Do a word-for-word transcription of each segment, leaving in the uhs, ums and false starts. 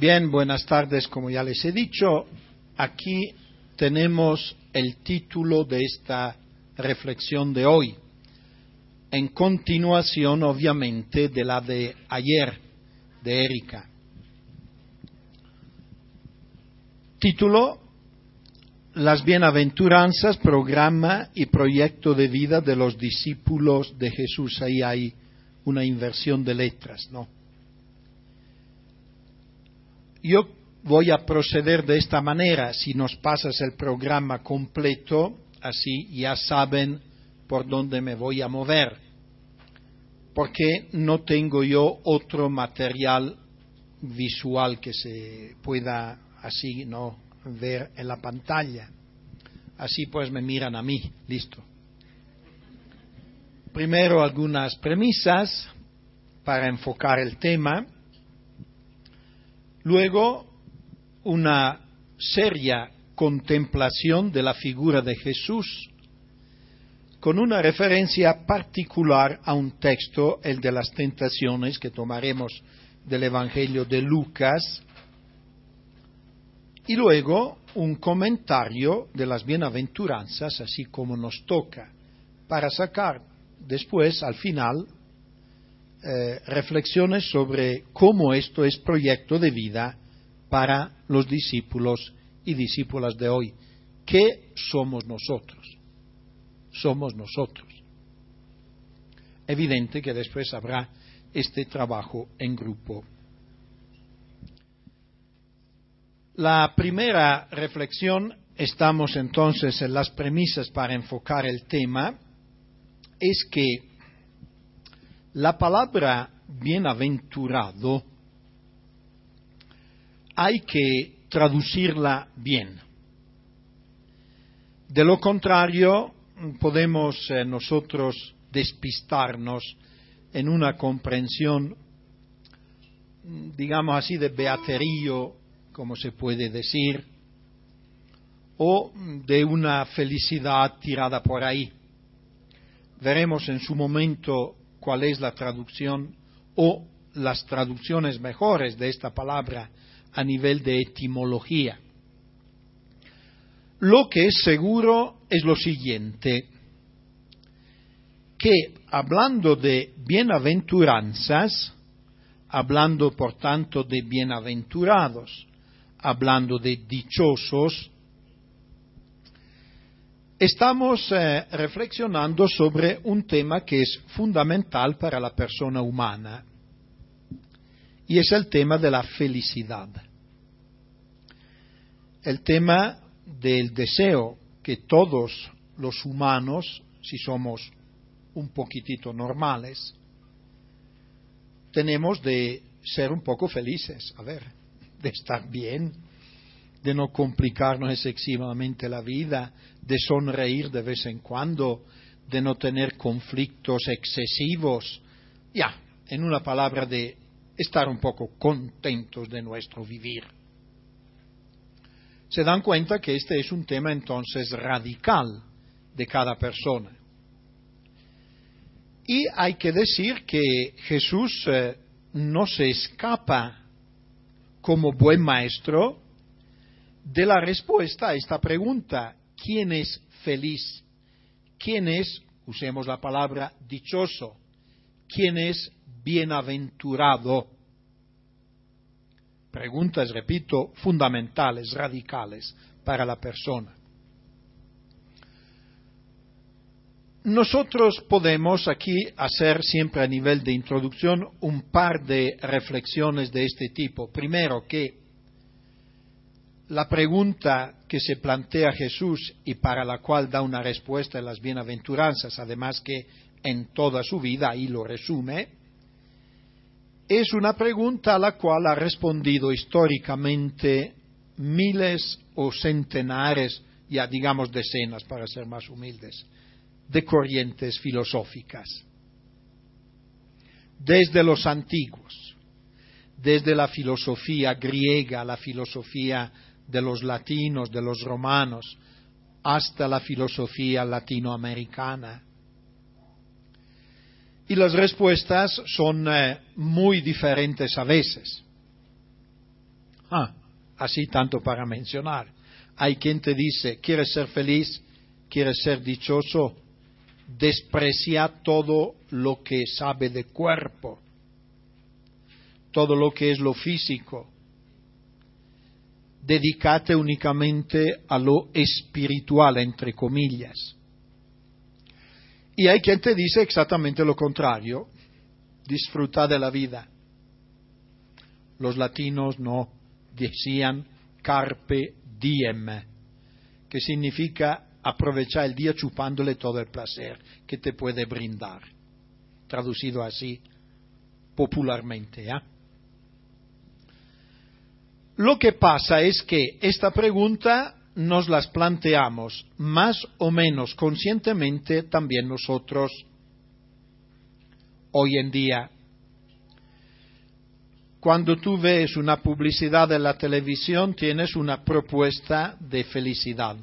Bien, buenas tardes, como ya les he dicho. Aquí tenemos el título de esta reflexión de hoy, en continuación, obviamente, de la de ayer, de Erika. Título: Las bienaventuranzas, programa y proyecto de vida de los discípulos de Jesús. Ahí hay una inversión de letras, ¿no? Yo voy a proceder de esta manera. Si nos pasas el programa completo, así ya saben por dónde me voy a mover, porque no tengo yo otro material visual que se pueda así no ver en la pantalla. Así pues me miran a mí. Listo. Primero algunas premisas para enfocar el tema. Luego, una seria contemplación de la figura de Jesús, con una referencia particular a un texto, el de las tentaciones, que tomaremos del Evangelio de Lucas. Y luego, un comentario de las bienaventuranzas, así como nos toca, para sacar después, al final, Eh, reflexiones sobre cómo esto es proyecto de vida para los discípulos y discípulas de hoy. ¿Qué somos nosotros? Somos nosotros. Evidente que después habrá este trabajo en grupo. La primera reflexión, estamos entonces en las premisas para enfocar el tema, es que la palabra bienaventurado hay que traducirla bien. De lo contrario, podemos eh, nosotros despistarnos en una comprensión, digamos así, de beaterío, como se puede decir, o de una felicidad tirada por ahí. Veremos en su momento cuál es la traducción o las traducciones mejores de esta palabra a nivel de etimología. Lo que es seguro es lo siguiente, que hablando de bienaventuranzas, hablando por tanto de bienaventurados, hablando de dichosos, estamos eh, reflexionando sobre un tema que es fundamental para la persona humana, y es el tema de la felicidad. El tema del deseo que todos los humanos, si somos un poquitito normales, tenemos de ser un poco felices, a ver, de estar bien, de no complicarnos excesivamente la vida, de sonreír de vez en cuando, de no tener conflictos excesivos, ya, en una palabra, de estar un poco contentos de nuestro vivir. Se dan cuenta que este es un tema entonces radical de cada persona. Y hay que decir que Jesús eh, no se escapa como buen maestro de la respuesta a esta pregunta: ¿quién es feliz? ¿Quién es, usemos la palabra, dichoso? ¿Quién es bienaventurado? Preguntas, repito, fundamentales, radicales para la persona. Nosotros podemos aquí hacer siempre a nivel de introducción un par de reflexiones de este tipo. Primero, que la pregunta que se plantea Jesús y para la cual da una respuesta en las bienaventuranzas, además que en toda su vida, ahí lo resume, es una pregunta a la cual ha respondido históricamente miles o centenares, ya digamos decenas para ser más humildes, de corrientes filosóficas. Desde los antiguos, desde la filosofía griega, la filosofía de los latinos, de los romanos, hasta la filosofía latinoamericana. Y las respuestas son eh, muy diferentes a veces. Ah, así tanto para mencionar. Hay quien te dice, ¿quieres ser feliz? ¿Quieres ser dichoso? Desprecia todo lo que sabe de cuerpo, todo lo que es lo físico. Dedícate únicamente a lo espiritual, entre comillas. Y hay quien te dice exactamente lo contrario, disfruta de la vida. Los latinos no decían carpe diem, que significa aprovechar el día chupándole todo el placer que te puede brindar. Traducido así popularmente, ¿eh? Lo que pasa es que esta pregunta nos las planteamos más o menos conscientemente también nosotros hoy en día. Cuando tú ves una publicidad en la televisión, tienes una propuesta de felicidad.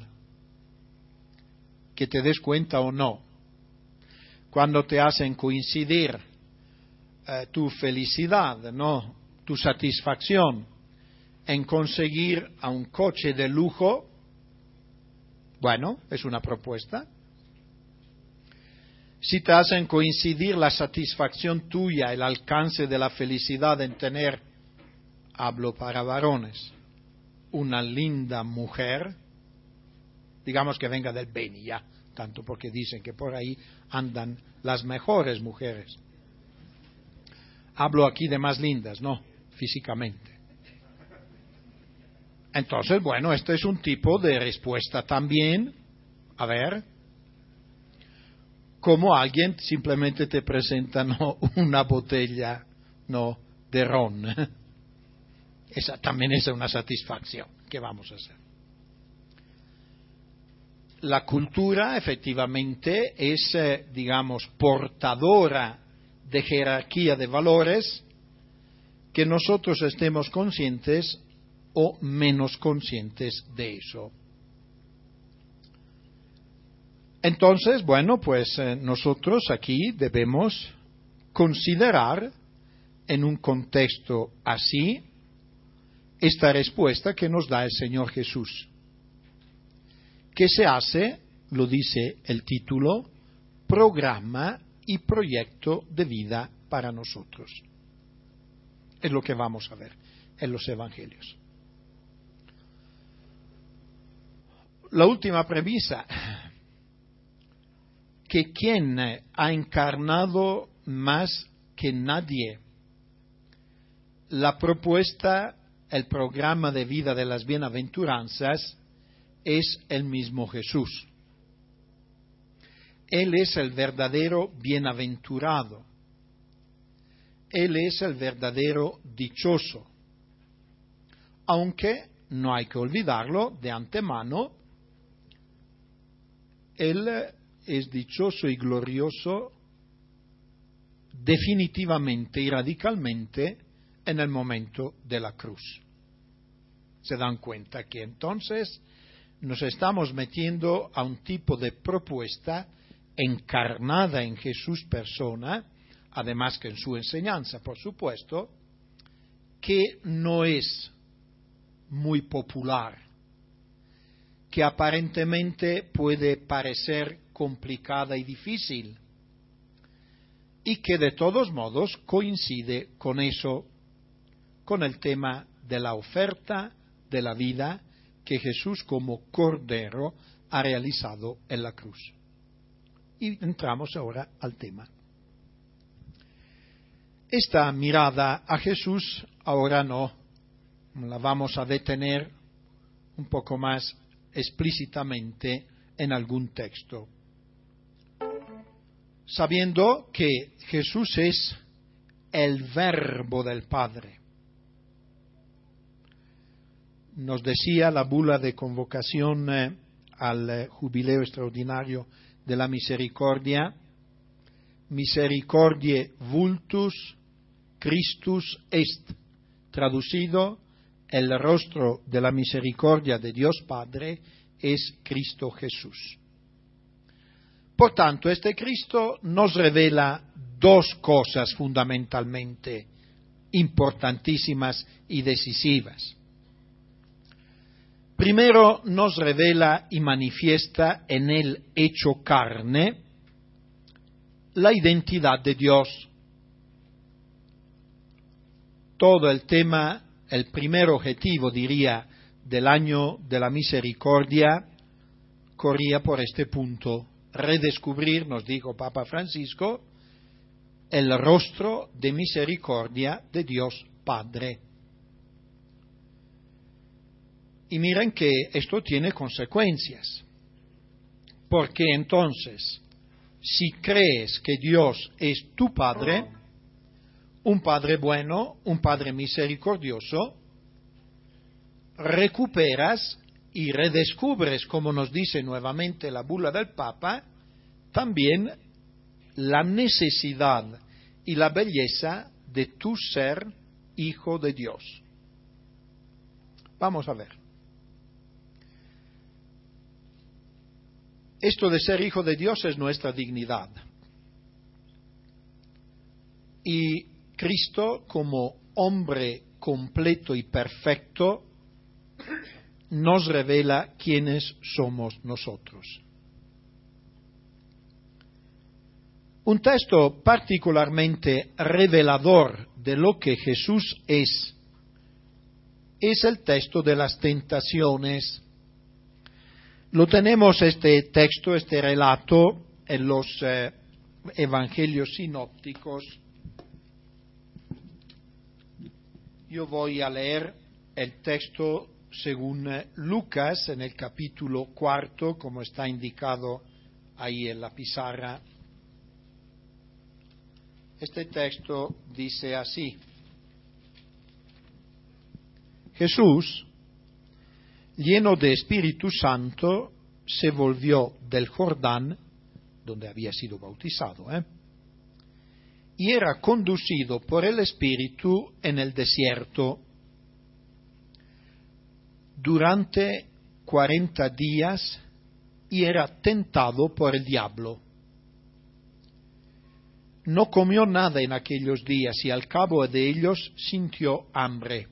Que te des cuenta o no. Cuando te hacen coincidir eh, tu felicidad, ¿no?, tu satisfacción en conseguir a un coche de lujo, bueno, es una propuesta. Si te hacen coincidir la satisfacción tuya, el alcance de la felicidad en tener, hablo para varones, una linda mujer, digamos que venga del Beni, ya, tanto porque dicen que por ahí andan las mejores mujeres. Hablo aquí de más lindas, no, físicamente. Entonces, bueno, este es un tipo de respuesta también, a ver, como alguien simplemente te presenta, no, una botella, no, de ron. Esa también es una satisfacción. ¿Qué vamos a hacer? La cultura, efectivamente, es, eh, digamos, portadora de jerarquía de valores que nosotros estemos conscientes o menos conscientes de eso. Entonces, bueno, pues eh, nosotros aquí debemos considerar en un contexto así esta respuesta que nos da el Señor Jesús, que se hace, lo dice el título, programa y proyecto de vida para nosotros. Es lo que vamos a ver en los Evangelios. La última premisa, que quien ha encarnado más que nadie la propuesta, el programa de vida de las bienaventuranzas, es el mismo Jesús. Él es el verdadero bienaventurado. Él es el verdadero dichoso. Aunque, no hay que olvidarlo de antemano, Él es dichoso y glorioso definitivamente y radicalmente en el momento de la cruz. Se dan cuenta que entonces nos estamos metiendo a un tipo de propuesta encarnada en Jesús persona, además que en su enseñanza, por supuesto, que no es muy popular, que aparentemente puede parecer complicada y difícil, y que de todos modos coincide con eso, con el tema de la oferta de la vida que Jesús como Cordero ha realizado en la cruz. Y entramos ahora al tema. Esta mirada a Jesús ahora no la vamos a detener un poco más explícitamente en algún texto, sabiendo que Jesús es el Verbo del Padre. Nos decía la bula de convocación eh, al eh, jubileo extraordinario de la misericordia, misericordiae vultus Christus est, traducido, el rostro de la misericordia de Dios Padre es Cristo Jesús. Por tanto, este Cristo nos revela dos cosas fundamentalmente importantísimas y decisivas. Primero nos revela y manifiesta en el hecho carne la identidad de Dios. Todo el tema, el primer objetivo, diría, del año de la misericordia, corría por este punto: redescubrir, nos dijo Papa Francisco, el rostro de misericordia de Dios Padre. Y miren que esto tiene consecuencias, porque entonces, si crees que Dios es tu Padre, un Padre bueno, un Padre misericordioso, recuperas y redescubres, como nos dice nuevamente la bula del Papa, también la necesidad y la belleza de tu ser hijo de Dios. Vamos a ver. Esto de ser hijo de Dios es nuestra dignidad. Y Cristo, como hombre completo y perfecto, nos revela quiénes somos nosotros. Un texto particularmente revelador de lo que Jesús es, es el texto de las tentaciones. Lo tenemos este texto, este relato, en los eh, evangelios sinópticos. Yo voy a leer el texto según eh, Lucas, en el capítulo cuarto, como está indicado ahí en la pizarra. Este texto dice así: Jesús, lleno de Espíritu Santo, se volvió del Jordán, donde había sido bautizado, ¿eh? y era conducido por el Espíritu en el desierto durante cuarenta días y era tentado por el diablo. No comió nada en aquellos días y al cabo de ellos sintió hambre.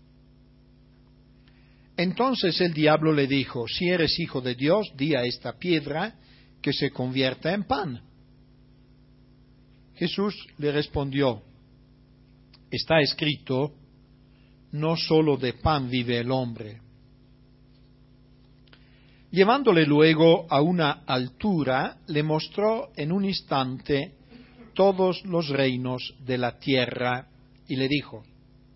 Entonces el diablo le dijo: si eres hijo de Dios, di a esta piedra que se convierta en pan. Jesús le respondió: está escrito, no solo de pan vive el hombre. Llevándole luego a una altura, le mostró en un instante todos los reinos de la tierra y le dijo: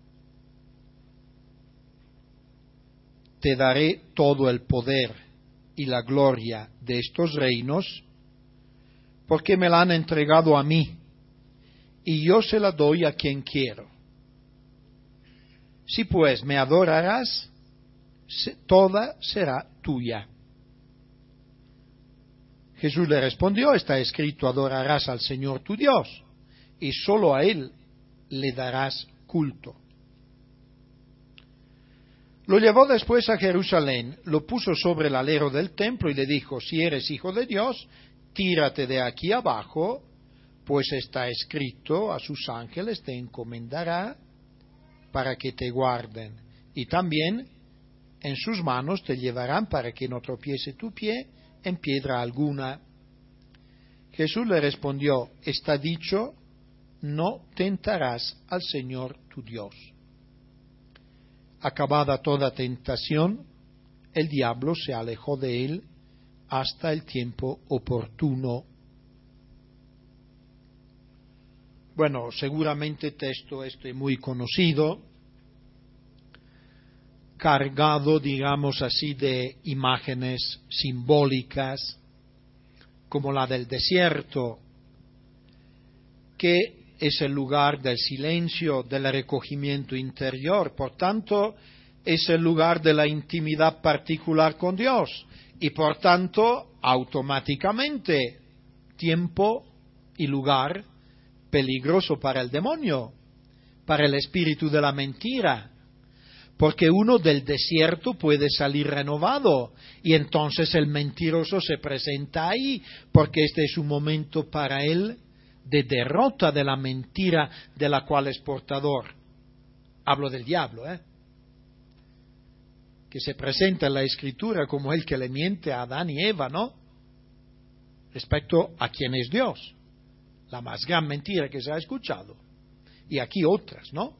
te daré todo el poder y la gloria de estos reinos, porque me la han entregado a mí, y yo se la doy a quien quiero. Si pues me adorarás, toda será tuya. Jesús le respondió: está escrito, adorarás al Señor tu Dios, y sólo a Él le darás culto. Lo llevó después a Jerusalén, lo puso sobre el alero del templo y le dijo: si eres hijo de Dios, tírate de aquí abajo, pues está escrito, a sus ángeles te encomendará para que te guarden, y también en sus manos te llevarán para que no tropiece tu pie en piedra alguna. Jesús le respondió: está dicho, no tentarás al Señor tu Dios. Acabada toda tentación, el diablo se alejó de él hasta el tiempo oportuno. Bueno, seguramente texto este muy conocido, cargado, digamos así, de imágenes simbólicas, como la del desierto, que es el lugar del silencio, del recogimiento interior, por tanto, es el lugar de la intimidad particular con Dios, y por tanto, automáticamente, tiempo y lugar peligroso para el demonio, para el espíritu de la mentira, porque uno del desierto puede salir renovado, y entonces el mentiroso se presenta ahí, porque este es un momento para él de derrota de la mentira de la cual es portador. Hablo del diablo, ¿eh? que se presenta en la Escritura como el que le miente a Adán y Eva, ¿no? Respecto a quién es Dios. La más gran mentira que se ha escuchado. Y aquí otras, ¿no?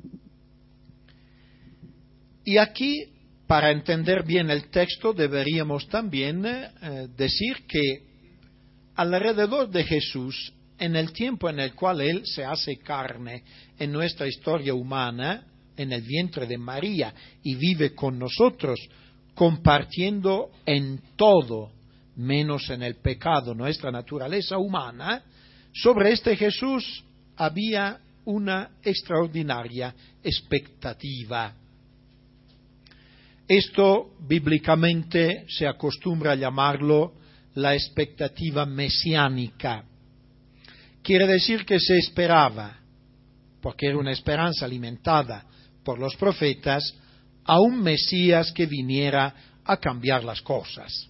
Y aquí, para entender bien el texto, deberíamos también eh, decir que alrededor de Jesús, en el tiempo en el cual Él se hace carne en nuestra historia humana, en el vientre de María, y vive con nosotros, compartiendo en todo, menos en el pecado, nuestra naturaleza humana, sobre este Jesús había una extraordinaria expectativa. Esto bíblicamente se acostumbra a llamarlo la expectativa mesiánica. Quiere decir que se esperaba, porque era una esperanza alimentada por los profetas, a un Mesías que viniera a cambiar las cosas.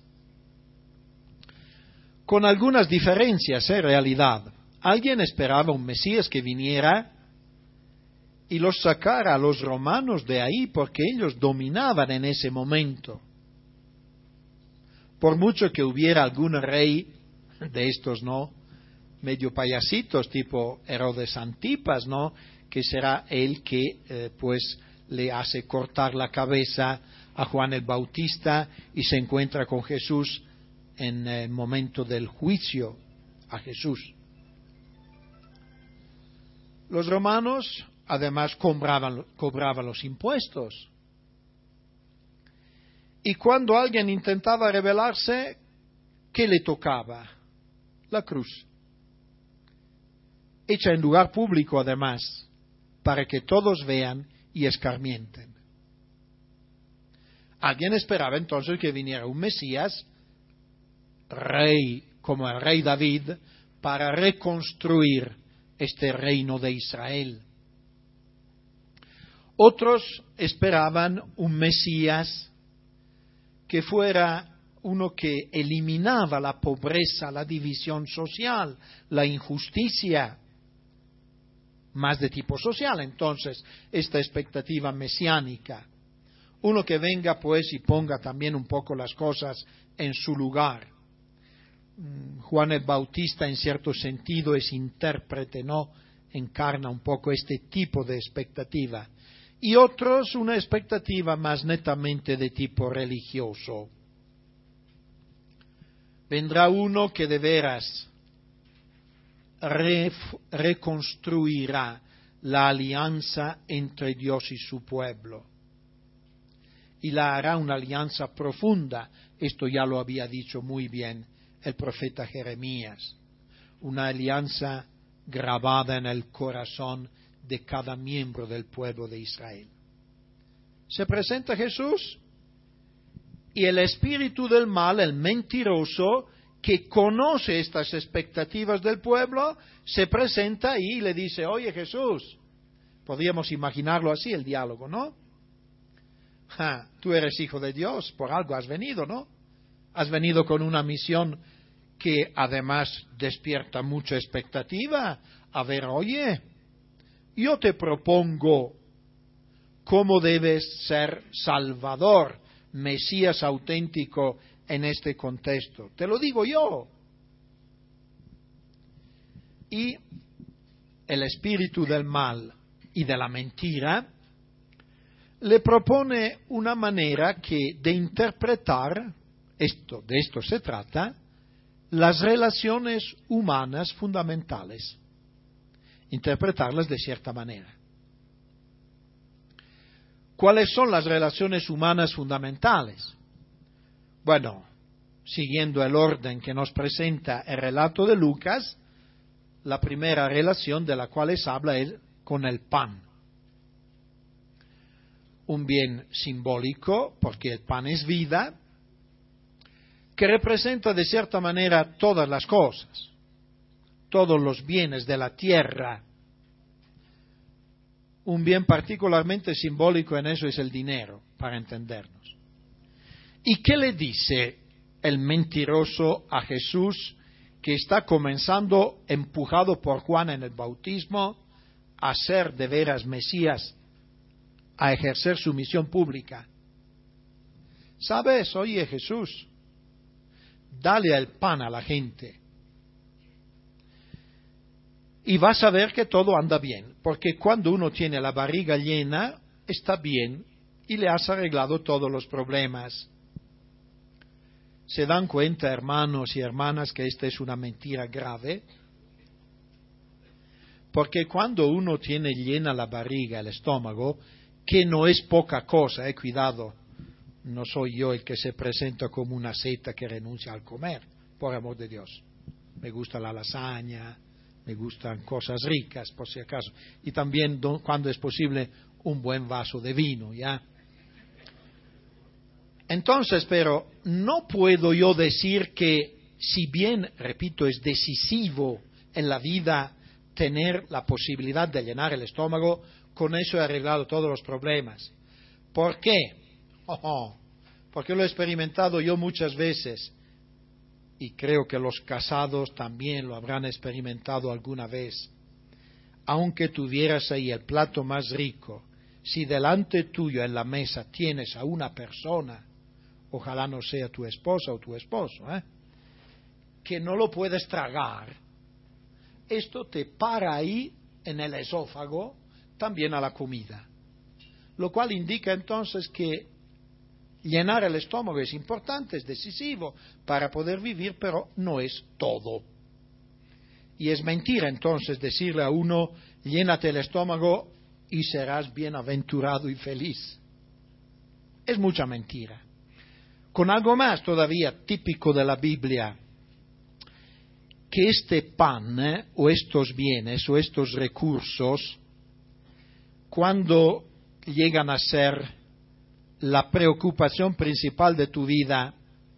Con algunas diferencias en realidad. Alguien esperaba un Mesías que viniera y los sacara a los romanos de ahí, porque ellos dominaban en ese momento. Por mucho que hubiera algún rey de estos, ¿no?, medio payasitos, tipo Herodes Antipas, ¿no?, que será el que, eh, pues, le hace cortar la cabeza a Juan el Bautista y se encuentra con Jesús en el momento del juicio a Jesús. Los romanos, además, cobraban, cobraban los impuestos. Y cuando alguien intentaba rebelarse, ¿qué le tocaba? La cruz. Hecha en lugar público, además, para que todos vean y escarmienten. Alguien esperaba entonces que viniera un Mesías, rey como el rey David, para reconstruir este reino de Israel. Otros esperaban un Mesías que fuera uno que eliminaba la pobreza, la división social, la injusticia, más de tipo social, entonces, esta expectativa mesiánica. Uno que venga, pues, y ponga también un poco las cosas en su lugar. Juan el Bautista, en cierto sentido, es intérprete, ¿no? Encarna un poco este tipo de expectativa. Y otros, una expectativa más netamente de tipo religioso. Vendrá uno que de veras Re, reconstruirá la alianza entre Dios y su pueblo. Y la hará una alianza profunda. Esto ya lo había dicho muy bien el profeta Jeremías. Una alianza grabada en el corazón de cada miembro del pueblo de Israel. Se presenta Jesús y el espíritu del mal, el mentiroso, que conoce estas expectativas del pueblo, se presenta y le dice: oye Jesús, podríamos imaginarlo así el diálogo, ¿no? Ja, tú eres hijo de Dios, por algo has venido, ¿no? Has venido con una misión que además despierta mucha expectativa. A ver, oye, yo te propongo cómo debes ser Salvador, Mesías auténtico en este contexto. Te lo digo yo. Y el espíritu del mal y de la mentira le propone una manera que de interpretar, esto, de esto se trata, las relaciones humanas fundamentales. Interpretarlas de cierta manera. ¿Cuáles son las relaciones humanas fundamentales? Bueno, siguiendo el orden que nos presenta el relato de Lucas, la primera relación de la cual les habla es con el pan. Un bien simbólico, porque el pan es vida, que representa de cierta manera todas las cosas, todos los bienes de la tierra. Un bien particularmente simbólico en eso es el dinero, para entendernos. ¿Y qué le dice el mentiroso a Jesús, que está comenzando, empujado por Juan en el bautismo, a ser de veras Mesías, a ejercer su misión pública? ¿Sabes? Oye, Jesús, dale el pan a la gente. Y vas a ver que todo anda bien, porque cuando uno tiene la barriga llena, está bien y le has arreglado todos los problemas. ¿Se dan cuenta, hermanos y hermanas, que esta es una mentira grave? Porque cuando uno tiene llena la barriga, el estómago, que no es poca cosa, eh, cuidado, no soy yo el que se presenta como una seta que renuncia al comer, por amor de Dios. Me gusta la lasaña, me gustan cosas ricas, por si acaso, y también, cuando es posible, un buen vaso de vino, ¿ya? Entonces, pero no puedo yo decir que, si bien, repito, es decisivo en la vida tener la posibilidad de llenar el estómago, con eso he arreglado todos los problemas. ¿Por qué? Oh, oh, porque lo he experimentado yo muchas veces, y creo que los casados también lo habrán experimentado alguna vez. Aunque tuvieras ahí el plato más rico, si delante tuyo en la mesa tienes a una persona, ojalá no sea tu esposa o tu esposo, ¿eh? que no lo puedes tragar, esto te para ahí en el esófago también a la comida. Lo cual indica entonces que llenar el estómago es importante, es decisivo para poder vivir, pero no es todo. Y es mentira entonces decirle a uno, llénate el estómago y serás bienaventurado y feliz. Es mucha mentira. Con algo más todavía típico de la Biblia, que este pan eh, o estos bienes o estos recursos, cuando llegan a ser la preocupación principal de tu vida,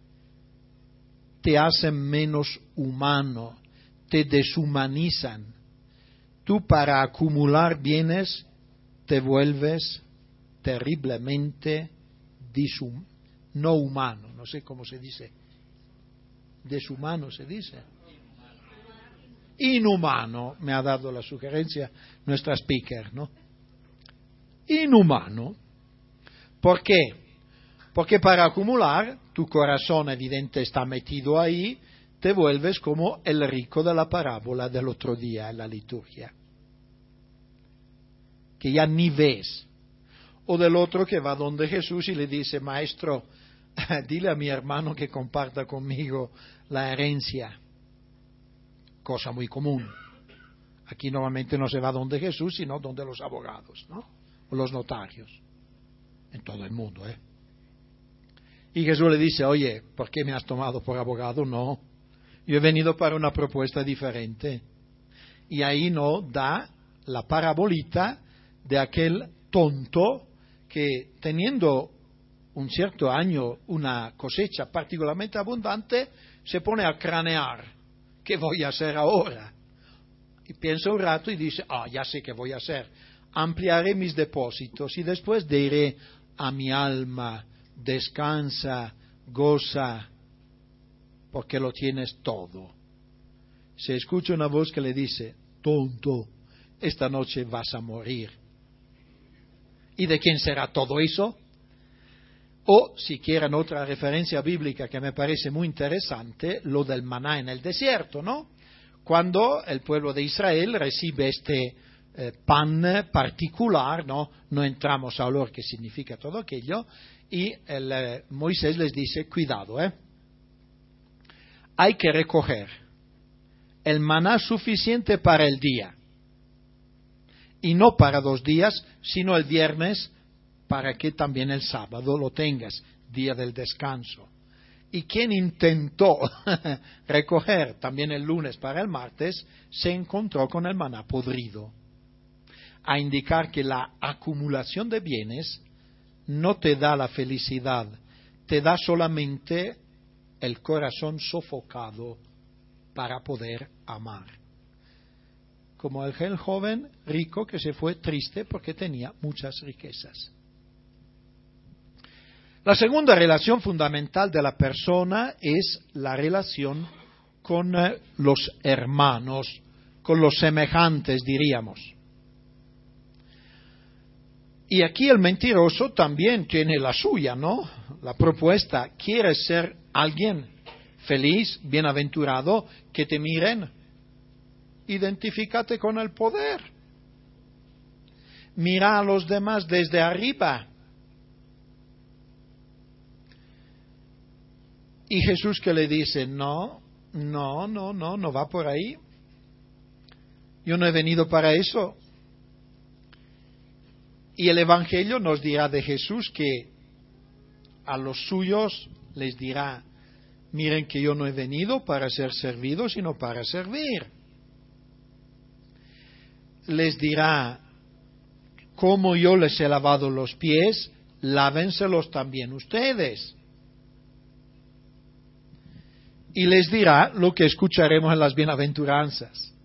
te hacen menos humano, te deshumanizan. Tú, para acumular bienes, te vuelves terriblemente dishum- no humano, no sé cómo se dice, deshumano se dice, inhumano, me ha dado la sugerencia nuestra speaker, ¿no? Inhumano. ¿Por qué? Porque para acumular, tu corazón evidente está metido ahí, te vuelves como el rico de la parábola del otro día en la liturgia, que ya ni ves. O del otro que va donde Jesús y le dice, maestro, dile a mi hermano que comparta conmigo la herencia. Cosa muy común. Aquí normalmente no se va donde Jesús, sino donde los abogados, ¿no? O los notarios. En todo el mundo, ¿eh? Y Jesús le dice, oye, ¿por qué me has tomado por abogado? No, yo he venido para una propuesta diferente. Y ahí no da la parabolita de aquel tonto que, teniendo un cierto año una cosecha particularmente abundante, se pone a cranear. ¿Qué voy a hacer ahora? Y piensa un rato y dice, ah, ya sé qué voy a hacer. Ampliaré mis depósitos y después diré a mi alma, descansa, goza, porque lo tienes todo. Se escucha una voz que le dice, tonto, esta noche vas a morir. ¿Y de quién será todo eso? O, si quieren otra referencia bíblica que me parece muy interesante, lo del maná en el desierto, ¿no? Cuando el pueblo de Israel recibe este eh, pan particular, ¿no? No entramos a hablar qué significa todo aquello, y el, eh, Moisés les dice, cuidado, ¿eh? Hay que recoger el maná suficiente para el día, y no para dos días, sino el viernes, para que también el sábado lo tengas, día del descanso. Y quien intentó recoger también el lunes para el martes, se encontró con el maná podrido, a indicar que la acumulación de bienes no te da la felicidad, te da solamente el corazón sofocado para poder amar. Como el joven rico que se fue triste porque tenía muchas riquezas. La segunda relación fundamental de la persona es la relación con eh, los hermanos, con los semejantes, diríamos. Y aquí el mentiroso también tiene la suya, ¿no? La propuesta, ¿quieres ser alguien feliz, bienaventurado, que te miren? Identifícate con el poder. Mira a los demás desde arriba. Y Jesús que le dice, no, no, no, no, no va por ahí. Yo no he venido para eso. Y el Evangelio nos dirá de Jesús que a los suyos les dirá, miren que yo no he venido para ser servido, sino para servir. Les dirá, como yo les he lavado los pies, lávenselos también ustedes. Y les dirá lo que escucharemos en las bienaventuranzas.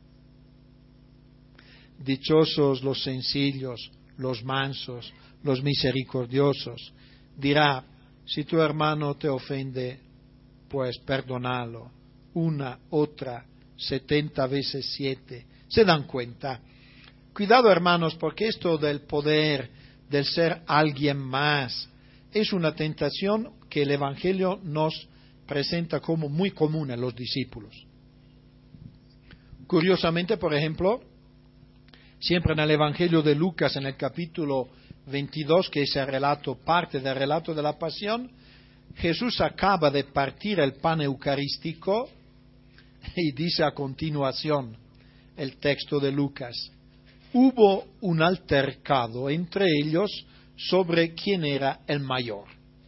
Dichosos los sencillos, los mansos, los misericordiosos. Dirá, si tu hermano te ofende, pues perdónalo. Una, otra, setenta veces siete. ¿Se dan cuenta? Cuidado, hermanos, porque esto del poder, del ser alguien más, es una tentación que el Evangelio nos presenta como muy común en los discípulos. Curiosamente, por ejemplo, siempre en el Evangelio de Lucas, en el capítulo veintidós, que es el relato, parte del relato de la pasión, Jesús acaba de partir el pan eucarístico y dice a continuación el texto de Lucas, hubo un altercado entre ellos sobre quién era el mayor.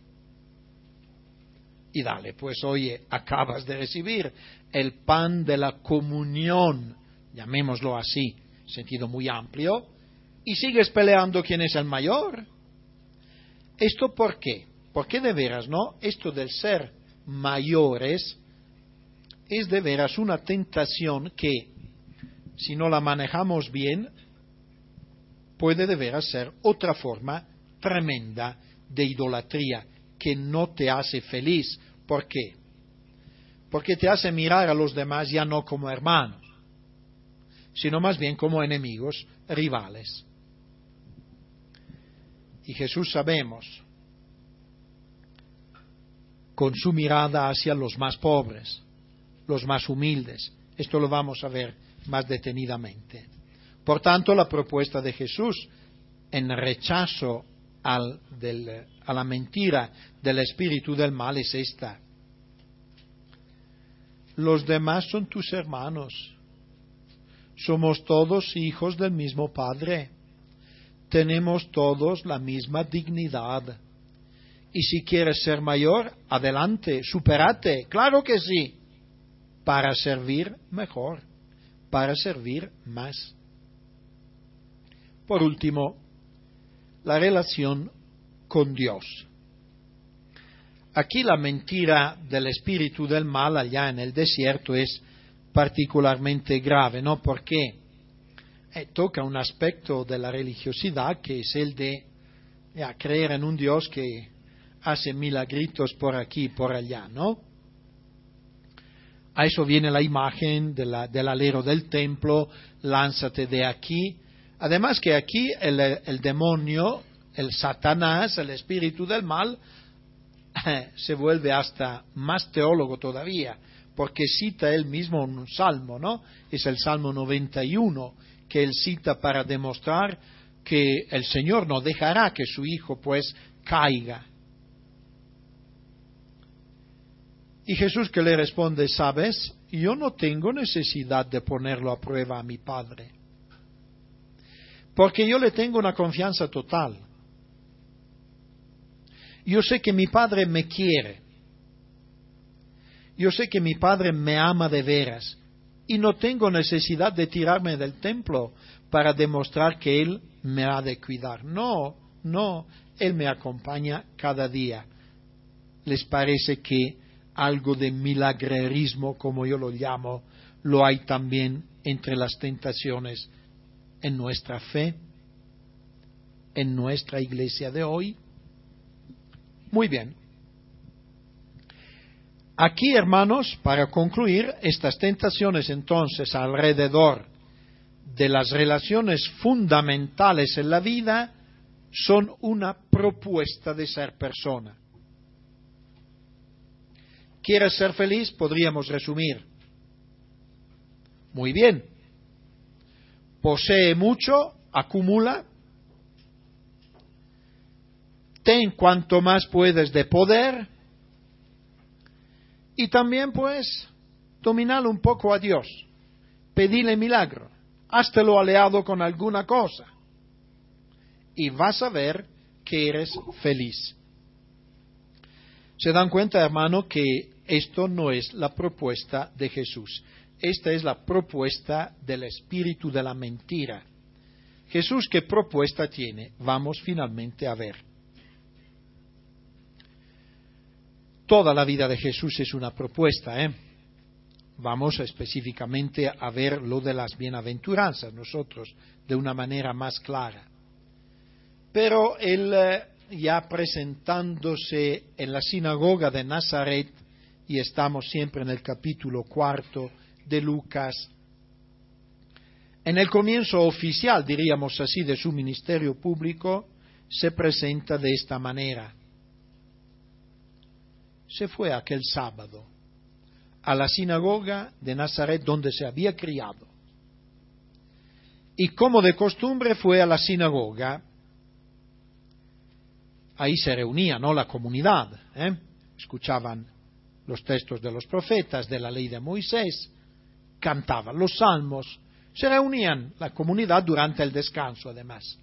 Y dale, pues oye, acabas de recibir el pan de la comunión, llamémoslo así, sentido muy amplio, y sigues peleando quién es el mayor. ¿Esto por qué? Porque de veras, ¿no? Esto del ser mayores es de veras una tentación que, si no la manejamos bien, puede de veras ser otra forma tremenda de idolatría que no te hace feliz. ¿Por qué? Porque te hace mirar a los demás ya no como hermanos, sino más bien como enemigos, rivales. Y Jesús, sabemos, con su mirada hacia los más pobres, los más humildes. Esto lo vamos a ver más detenidamente. Por tanto, la propuesta de Jesús en rechazo al, del, a la mentira del espíritu del mal es esta. Los demás son tus hermanos. Somos todos hijos del mismo Padre. Tenemos todos la misma dignidad. Y si quieres ser mayor, adelante, supérate, claro que sí, para servir mejor, para servir más. Por último, la relación con Dios. Aquí la mentira del espíritu del mal allá en el desierto es particularmente grave, ¿no? Porque eh, toca un aspecto de la religiosidad que es el de ya, creer en un Dios que hace milagritos por aquí y por allá, ¿no? A eso viene la imagen de la, del alero del templo, lánzate de aquí. Además que aquí el, el demonio, el Satanás, el espíritu del mal, se vuelve hasta más teólogo todavía, porque cita él mismo un salmo, ¿no? Es el Salmo noventa y uno, que él cita para demostrar que el Señor no dejará que su hijo pues caiga. Y Jesús que le responde, ¿sabes? Yo no tengo necesidad de ponerlo a prueba a mi Padre, porque yo le tengo una confianza total. Yo sé que mi Padre me quiere. Yo sé que mi Padre me ama de veras. Y no tengo necesidad de tirarme del templo para demostrar que Él me ha de cuidar. No, no, Él me acompaña cada día. ¿Les parece que algo de milagrerismo, como yo lo llamo, lo hay también entre las tentaciones en nuestra fe, en nuestra iglesia de hoy? Muy bien. Aquí, hermanos, para concluir, estas tentaciones entonces alrededor de las relaciones fundamentales en la vida son una propuesta de ser persona. ¿Quieres ser feliz? Podríamos resumir. Muy bien. Posee mucho, acumula. Ten cuanto más puedes de poder. Y también, pues, dominalo un poco a Dios. Pedile milagro. Háztelo aliado con alguna cosa. Y vas a ver que eres feliz. ¿Se dan cuenta, hermano, que esto no es la propuesta de Jesús? Esta es la propuesta del espíritu de la mentira. Jesús, ¿qué propuesta tiene? Vamos finalmente a ver. Toda la vida de Jesús es una propuesta, ¿eh? Vamos específicamente a ver lo de las bienaventuranzas nosotros de una manera más clara. Pero él, ya presentándose en la sinagoga de Nazaret, y estamos siempre en el capítulo cuarto de Lucas, en el comienzo oficial, diríamos así, de su ministerio público, se presenta de esta manera. Se fue aquel sábado a la sinagoga de Nazaret donde se había criado. Y como de costumbre fue a la sinagoga. Ahí se reunía, ¿no?, la comunidad, ¿eh? Escuchaban los textos de los profetas, de la ley de Moisés, cantaban los salmos, se reunían la comunidad durante el descanso, además.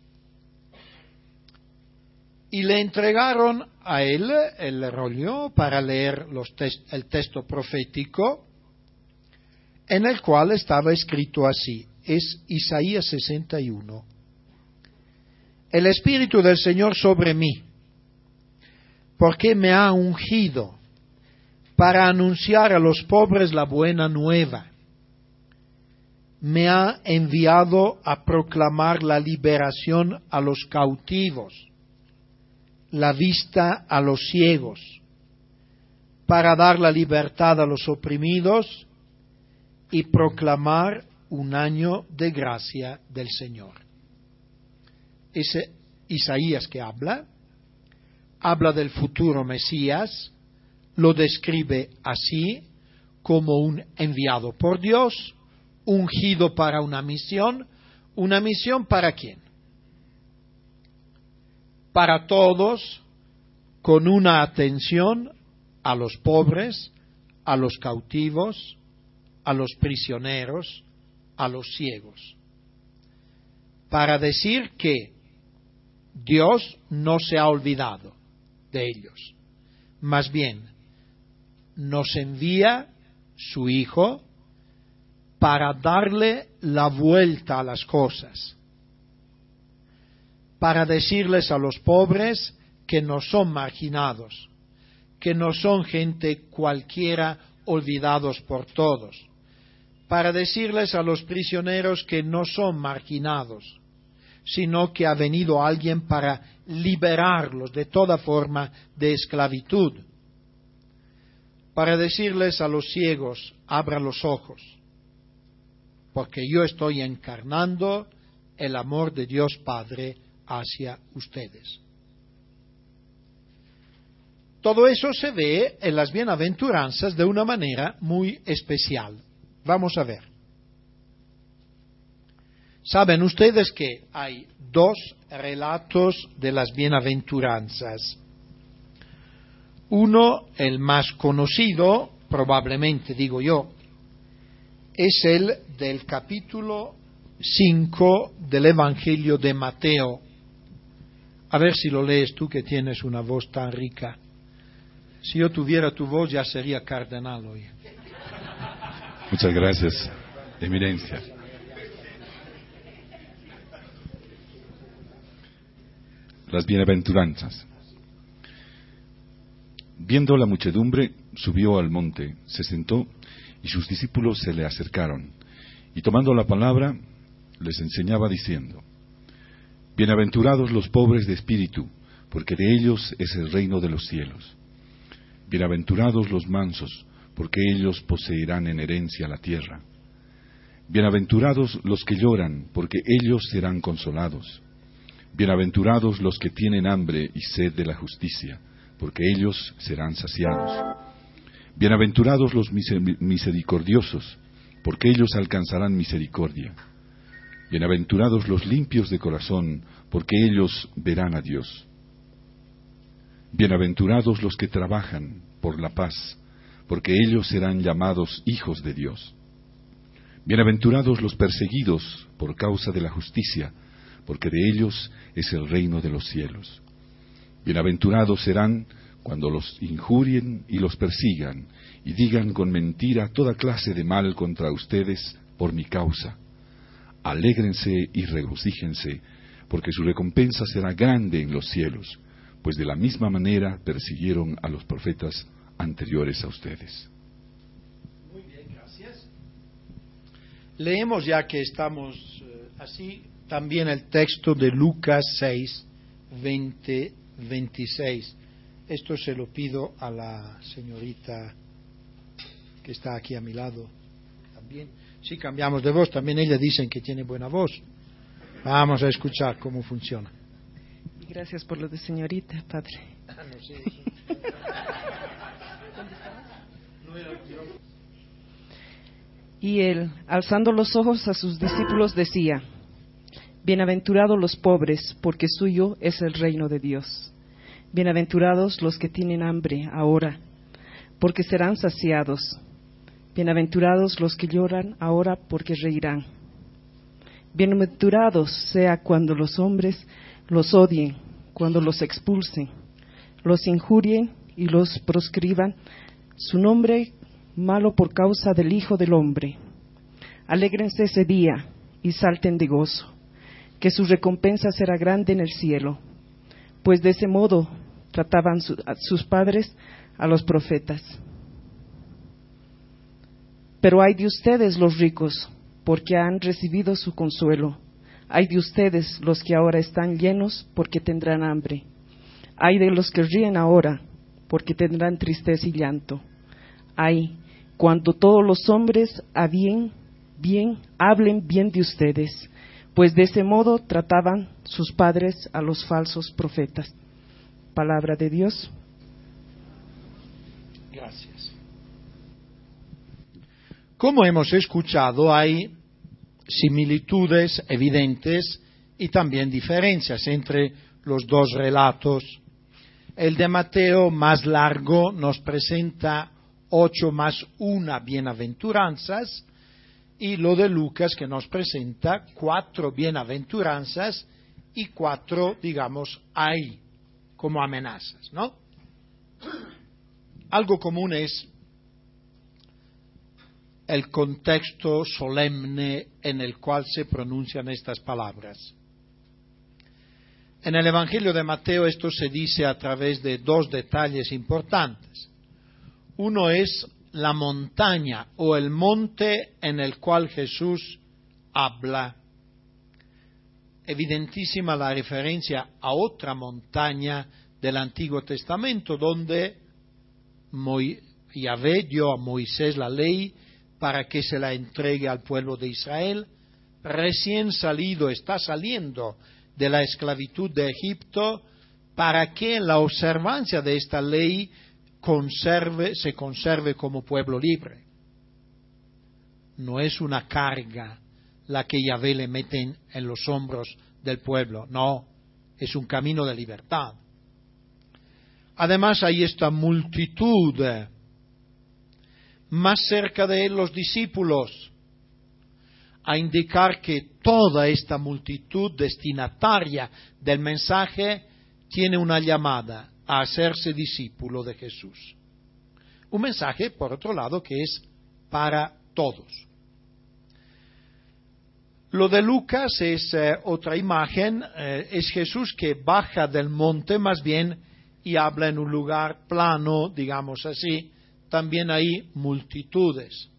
Y le entregaron a él el rollo para leer los tes- el texto profético, en el cual estaba escrito así, es Isaías sesenta y uno. El Espíritu del Señor sobre mí, porque me ha ungido para anunciar a los pobres la buena nueva. Me ha enviado a proclamar la liberación a los cautivos, la vista a los ciegos, para dar la libertad a los oprimidos y proclamar un año de gracia del Señor. Ese Isaías que habla, habla del futuro Mesías, lo describe así, como un enviado por Dios, ungido para una misión. ¿Una misión para quién? Para todos, con una atención a los pobres, a los cautivos, a los prisioneros, a los ciegos. Para decir que Dios no se ha olvidado de ellos. Más bien, nos envía su Hijo para darle la vuelta a las cosas, para decirles a los pobres que no son marginados, que no son gente cualquiera olvidados por todos, para decirles a los prisioneros que no son marginados, sino que ha venido alguien para liberarlos de toda forma de esclavitud, para decirles a los ciegos, abra los ojos, porque yo estoy encarnando el amor de Dios Padre hacia ustedes. Todo eso se ve en las bienaventuranzas de una manera muy especial. Vamos a ver. Saben ustedes que hay dos relatos de las bienaventuranzas. Uno, el más conocido, probablemente digo yo, es el del capítulo cinco del Evangelio de Mateo. A ver si lo lees tú, que tienes una voz tan rica. Si yo tuviera tu voz ya sería cardenal hoy. Muchas gracias, Eminencia. Las bienaventuranzas. Viendo la muchedumbre, subió al monte, se sentó, y sus discípulos se le acercaron, y tomando la palabra, les enseñaba diciendo: Bienaventurados los pobres de espíritu, porque de ellos es el reino de los cielos. Bienaventurados los mansos, porque ellos poseerán en herencia la tierra. Bienaventurados los que lloran, porque ellos serán consolados. Bienaventurados los que tienen hambre y sed de la justicia, porque ellos serán saciados. Bienaventurados los misericordiosos, porque ellos alcanzarán misericordia. Bienaventurados los limpios de corazón, porque ellos verán a Dios. Bienaventurados los que trabajan por la paz, porque ellos serán llamados hijos de Dios. Bienaventurados los perseguidos por causa de la justicia, porque de ellos es el reino de los cielos. Bienaventurados serán cuando los injurien y los persigan, y digan con mentira toda clase de mal contra ustedes por mi causa. Alégrense y regocíjense, porque su recompensa será grande en los cielos, pues de la misma manera persiguieron a los profetas anteriores a ustedes. Muy bien, gracias. Leemos, ya que estamos eh, así, también el texto de Lucas seis, veinte, veintiséis. Esto se lo pido a la señorita que está aquí a mi lado también. Si cambiamos de voz, también ella dicen que tiene buena voz. Vamos a escuchar cómo funciona. Gracias por lo de señorita, padre. Ah, no sé, eso. Y él, alzando los ojos a sus discípulos, decía: Bienaventurados los pobres, porque suyo es el reino de Dios. Bienaventurados los que tienen hambre ahora, porque serán saciados. Bienaventurados los que lloran ahora, porque reirán. Bienaventurados sea cuando los hombres los odien, cuando los expulsen, los injurien y los proscriban su nombre malo por causa del Hijo del Hombre. Alégrense ese día y salten de gozo, que su recompensa será grande en el cielo, pues de ese modo trataban su, a sus padres a los profetas. Pero ay de ustedes los ricos, porque han recibido su consuelo. Ay de ustedes los que ahora están llenos, porque tendrán hambre. Ay de los que ríen ahora, porque tendrán tristeza y llanto. Ay, cuando todos los hombres a bien, bien, hablen bien de ustedes, pues de ese modo trataban sus padres a los falsos profetas. Palabra de Dios. Gracias. Como hemos escuchado, hay similitudes evidentes y también diferencias entre los dos relatos. El de Mateo, más largo, nos presenta ocho más una bienaventuranzas, y lo de Lucas, que nos presenta cuatro bienaventuranzas y cuatro, digamos, hay como amenazas, ¿no? Algo común es el contexto solemne en el cual se pronuncian estas palabras. En el Evangelio de Mateo esto se dice a través de dos detalles importantes. Uno es la montaña o el monte en el cual Jesús habla. Evidentísima la referencia a otra montaña del Antiguo Testamento donde Yahvé dio a Moisés la ley para que se la entregue al pueblo de Israel, recién salido, está saliendo de la esclavitud de Egipto, para que en la observancia de esta ley conserve, se conserve como pueblo libre. No es una carga la que Yahvé le mete en, en los hombros del pueblo, no, es un camino de libertad. Además hay esta multitud, más cerca de él los discípulos, a indicar que toda esta multitud destinataria del mensaje tiene una llamada a hacerse discípulo de Jesús. Un mensaje, por otro lado, que es para todos. Lo de Lucas es eh, otra imagen, eh, es Jesús que baja del monte más bien y habla en un lugar plano, digamos así. También hay multitudes.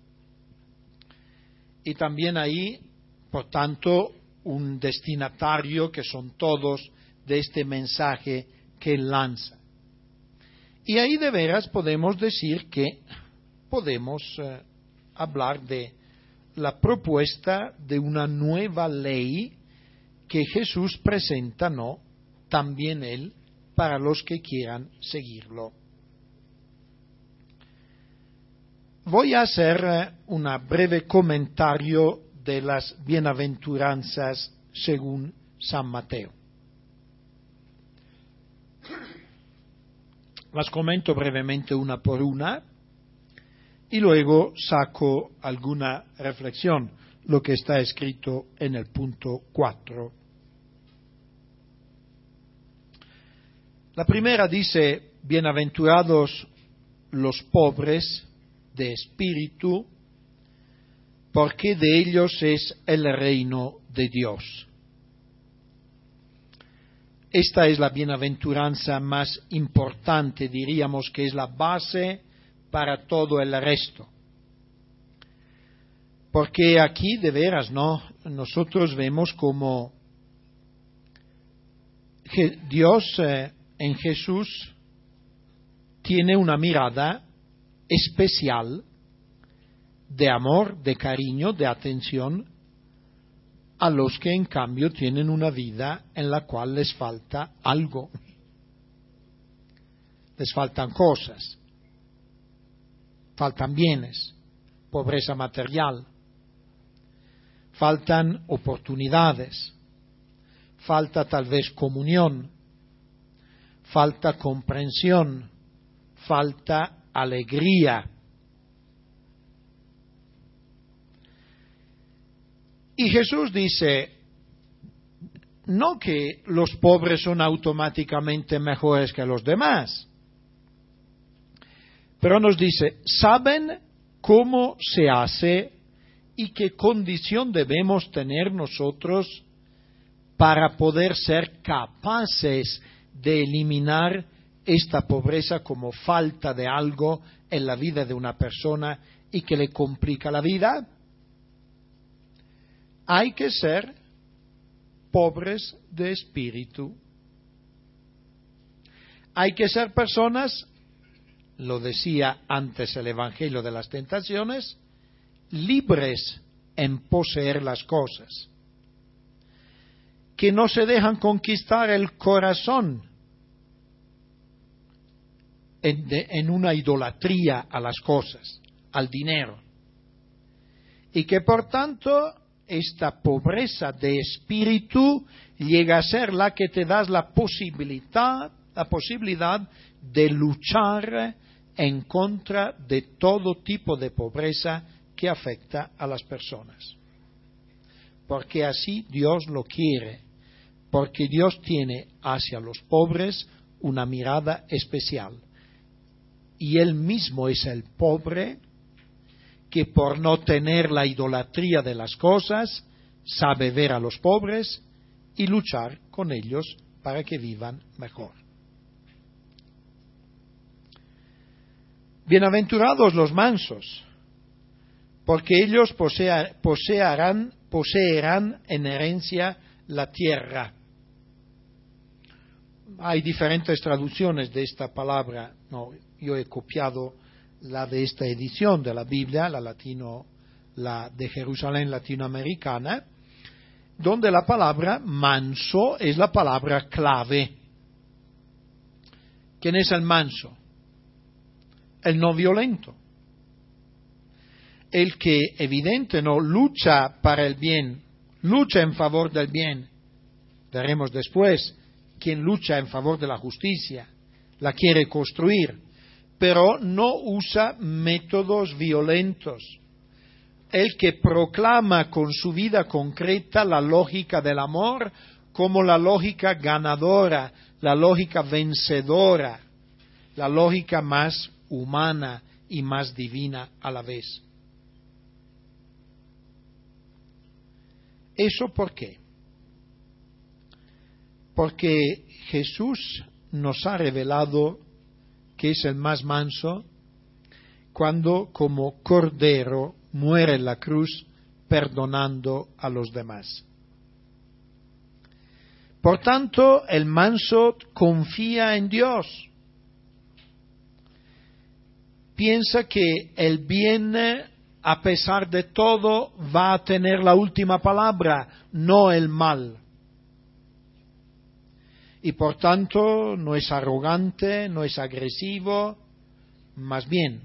Y también hay, por tanto, un destinatario que son todos de este mensaje que él lanza. Y ahí de veras podemos decir que podemos eh, hablar de la propuesta de una nueva ley que Jesús presenta, no, también Él, para los que quieran seguirlo. Voy a hacer un breve comentario de las bienaventuranzas según San Mateo. Las comento brevemente una por una y luego saco alguna reflexión, lo que está escrito en el punto cuatro. La primera dice: bienaventurados los pobres de espíritu, porque de ellos es el reino de Dios. Esta es la bienaventuranza más importante, diríamos que es la base para todo el resto. Porque aquí, de veras, ¿no? Nosotros vemos como Dios eh, en Jesús tiene una mirada especial de amor, de cariño, de atención a los que en cambio tienen una vida en la cual les falta algo, les faltan cosas, faltan bienes, pobreza material, faltan oportunidades, falta tal vez comunión, falta comprensión, falta alegría. Y Jesús dice, no que los pobres son automáticamente mejores que los demás, pero nos dice, saben cómo se hace y qué condición debemos tener nosotros para poder ser capaces de eliminar esta pobreza como falta de algo en la vida de una persona y que le complica la vida. Hay que ser pobres de espíritu. Hay que ser personas, lo decía antes el Evangelio de las Tentaciones, libres en poseer las cosas, que no se dejan conquistar el corazón en, de, en una idolatría a las cosas, al dinero, y que por tanto esta pobreza de espíritu llega a ser la que te da la posibilidad, la posibilidad de luchar en contra de todo tipo de pobreza que afecta a las personas. Porque así Dios lo quiere, porque Dios tiene hacia los pobres una mirada especial. Y Él mismo es el pobre que por no tener la idolatría de las cosas, sabe ver a los pobres y luchar con ellos para que vivan mejor. Bienaventurados los mansos, porque ellos posea, poseerán, poseerán en herencia la tierra. Hay diferentes traducciones de esta palabra. No, yo he copiado la de esta edición de la Biblia, la latino, la de Jerusalén latinoamericana, donde la palabra manso es la palabra clave. ¿Quién es el manso? El no violento. El que evidente no lucha para el bien, lucha en favor del bien. Veremos después quien lucha en favor de la justicia, la quiere construir, pero no usa métodos violentos. El que proclama con su vida concreta la lógica del amor como la lógica ganadora, la lógica vencedora, la lógica más humana y más divina a la vez. ¿Eso por qué? Porque Jesús nos ha revelado que es el más manso cuando como cordero muere en la cruz perdonando a los demás. Por tanto, el manso confía en Dios. Piensa que el bien, a pesar de todo, va a tener la última palabra, no el mal. y por tanto no es arrogante, no es agresivo, más bien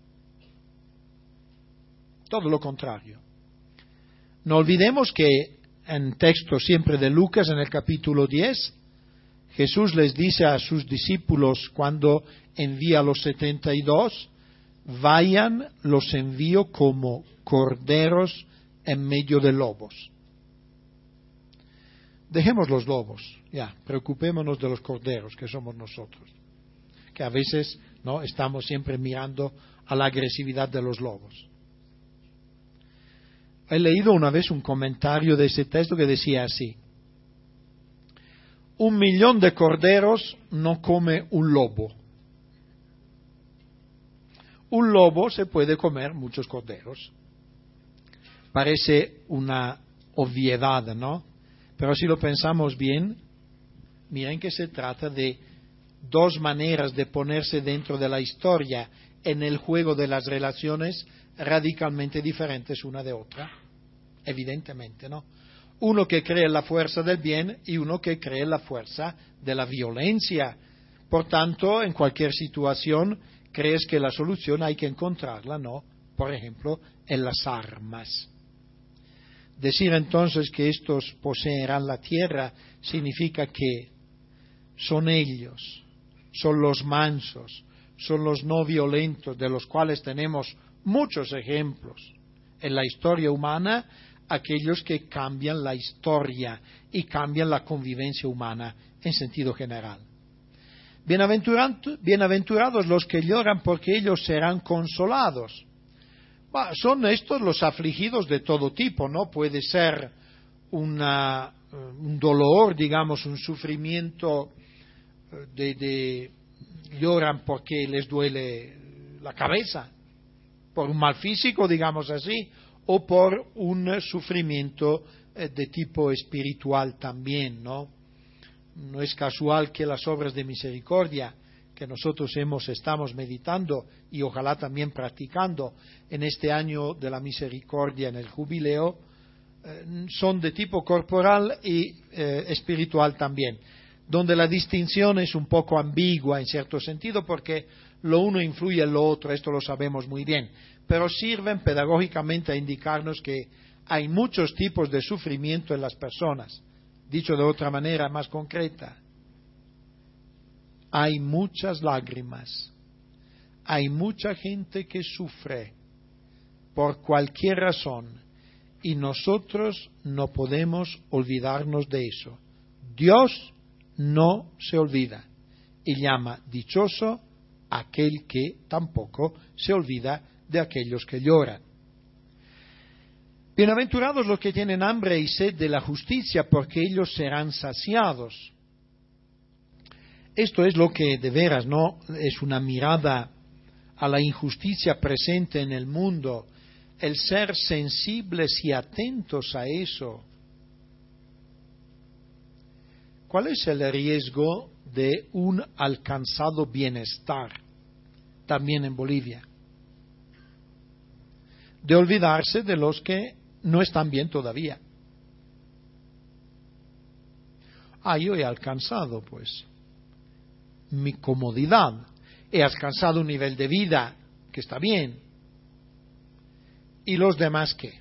todo lo contrario. No olvidemos que en texto siempre de Lucas, en el capítulo diez, Jesús les dice a sus discípulos cuando envía a los setenta y dos, vayan, los envío como corderos en medio de lobos. Dejemos los lobos, ya, preocupémonos de los corderos, que somos nosotros, que a veces no estamos siempre mirando a la agresividad de los lobos. He leído una vez un comentario de ese texto que decía así: un millón de corderos no come un lobo. Un lobo se puede comer muchos corderos. Parece una obviedad, ¿no? Pero si lo pensamos bien, miren que se trata de dos maneras de ponerse dentro de la historia en el juego de las relaciones radicalmente diferentes una de otra, evidentemente, ¿no? Uno que cree en la fuerza del bien y uno que cree en la fuerza de la violencia. Por tanto, en cualquier situación, crees que la solución hay que encontrarla, ¿no? Por ejemplo, en las armas. Decir entonces que estos poseerán la tierra significa que son ellos, son los mansos, son los no violentos, de los cuales tenemos muchos ejemplos en la historia humana, aquellos que cambian la historia y cambian la convivencia humana en sentido general. Bienaventurados los que lloran, porque ellos serán consolados. Bah, son estos los afligidos de todo tipo, ¿no? Puede ser una, un dolor, digamos, un sufrimiento de, de lloran porque les duele la cabeza, por un mal físico, digamos así, o por un sufrimiento de tipo espiritual también, ¿no? No es casual que las obras de misericordia que nosotros hemos, estamos meditando y ojalá también practicando en este año de la misericordia, en el jubileo, eh, son de tipo corporal y eh, espiritual también, donde la distinción es un poco ambigua en cierto sentido porque lo uno influye en lo otro, esto lo sabemos muy bien, pero sirven pedagógicamente a indicarnos que hay muchos tipos de sufrimiento en las personas. Dicho de otra manera más concreta, hay muchas lágrimas, hay mucha gente que sufre por cualquier razón y nosotros no podemos olvidarnos de eso. Dios no se olvida y llama dichoso aquel que tampoco se olvida de aquellos que lloran. Bienaventurados los que tienen hambre y sed de la justicia, porque ellos serán saciados. Esto es lo que de veras, ¿no? Es una mirada a la injusticia presente en el mundo, el ser sensibles y atentos a eso. ¿Cuál es el riesgo de un alcanzado bienestar también en Bolivia? De olvidarse de los que no están bien todavía. Ah, yo he alcanzado, pues, mi comodidad, he alcanzado un nivel de vida que está bien. ¿Y los demás qué?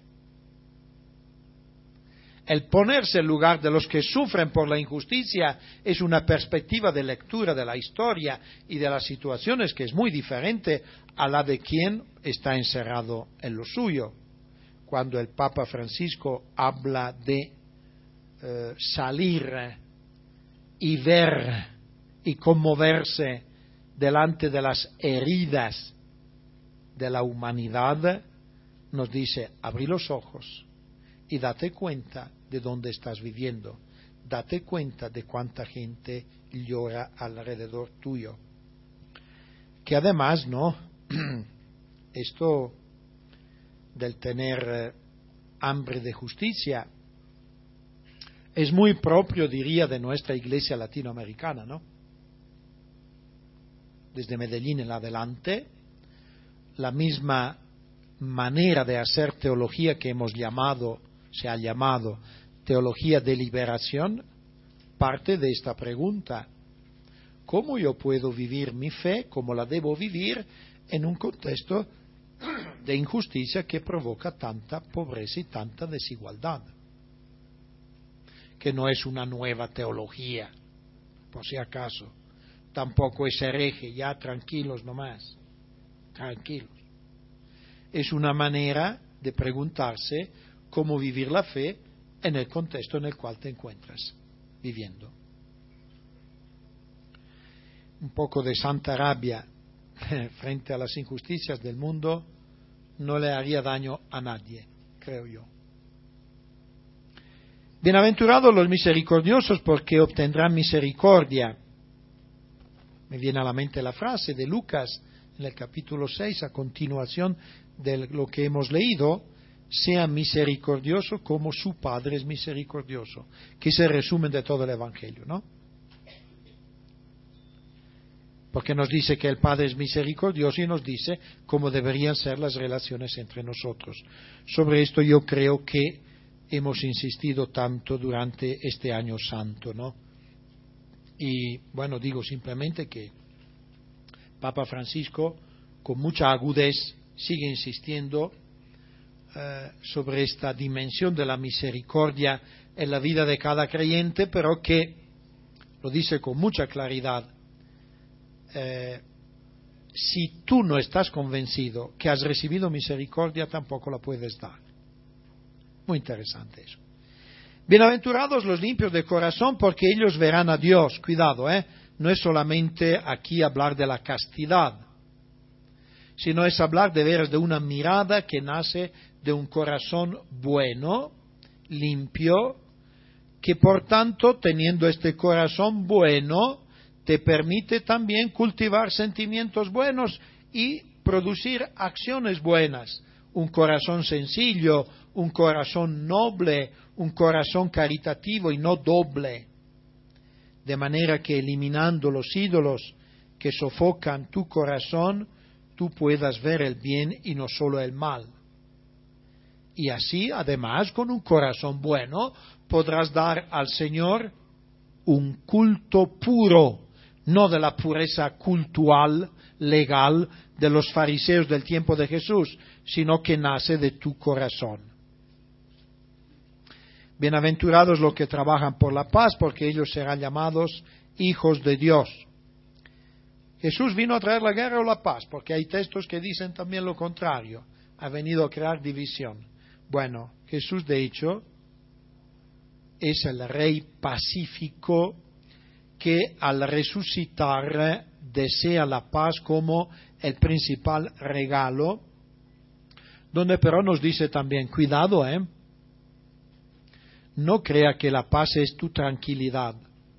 El ponerse en lugar de los que sufren por la injusticia es una perspectiva de lectura de la historia y de las situaciones que es muy diferente a la de quien está encerrado en lo suyo. Cuando el Papa Francisco habla de eh, salir y ver y conmoverse delante de las heridas de la humanidad, nos dice, abrí los ojos y date cuenta de dónde estás viviendo, date cuenta de cuánta gente llora alrededor tuyo. Que además, ¿no? Esto del tener eh, hambre de justicia es muy propio, diría, de nuestra iglesia latinoamericana, ¿no? Desde Medellín en adelante, la misma manera de hacer teología que hemos llamado, se ha llamado teología de liberación, parte de esta pregunta. ¿Cómo yo puedo vivir mi fe, cómo la debo vivir en un contexto de injusticia que provoca tanta pobreza y tanta desigualdad? Que no es una nueva teología, por si acaso. Tampoco es hereje, ya tranquilos nomás, tranquilos. Es una manera de preguntarse cómo vivir la fe en el contexto en el cual te encuentras viviendo. Un poco de santa rabia frente a las injusticias del mundo no le haría daño a nadie, creo yo. Bienaventurados los misericordiosos, porque obtendrán misericordia. Me viene a la mente la frase de Lucas en el capítulo seis, a continuación de lo que hemos leído: sea misericordioso como su Padre es misericordioso, que es el resumen de todo el Evangelio, ¿no? Porque nos dice que el Padre es misericordioso y nos dice cómo deberían ser las relaciones entre nosotros. Sobre esto yo creo que hemos insistido tanto durante este año santo, ¿no? Y bueno, digo simplemente que Papa Francisco, con mucha agudez, sigue insistiendo eh, sobre esta dimensión de la misericordia en la vida de cada creyente, pero que lo dice con mucha claridad. Eh, si tú no estás convencido que has recibido misericordia, tampoco la puedes dar. Muy interesante eso. Bienaventurados los limpios de corazón, porque ellos verán a Dios. Cuidado, ¿eh? No es solamente aquí hablar de la castidad, sino es hablar de veras de una mirada que nace de un corazón bueno, limpio, que por tanto, teniendo este corazón bueno, te permite también cultivar sentimientos buenos y producir acciones buenas. Un corazón sencillo, un corazón noble, un corazón caritativo y no doble. De manera que eliminando los ídolos que sofocan tu corazón, tú puedas ver el bien y no solo el mal. Y así, además, con un corazón bueno, podrás dar al Señor un culto puro, no de la pureza cultural, legal, de los fariseos del tiempo de Jesús, sino que nace de tu corazón. Bienaventurados los que trabajan por la paz, porque ellos serán llamados hijos de Dios. Jesús vino a traer la guerra o la paz, porque hay textos que dicen también lo contrario. Ha venido a crear división. Bueno, Jesús de hecho es el rey pacífico que al resucitar desea la paz como el principal regalo, donde pero nos dice también, cuidado, ¿eh? No crea que la paz es tu tranquilidad.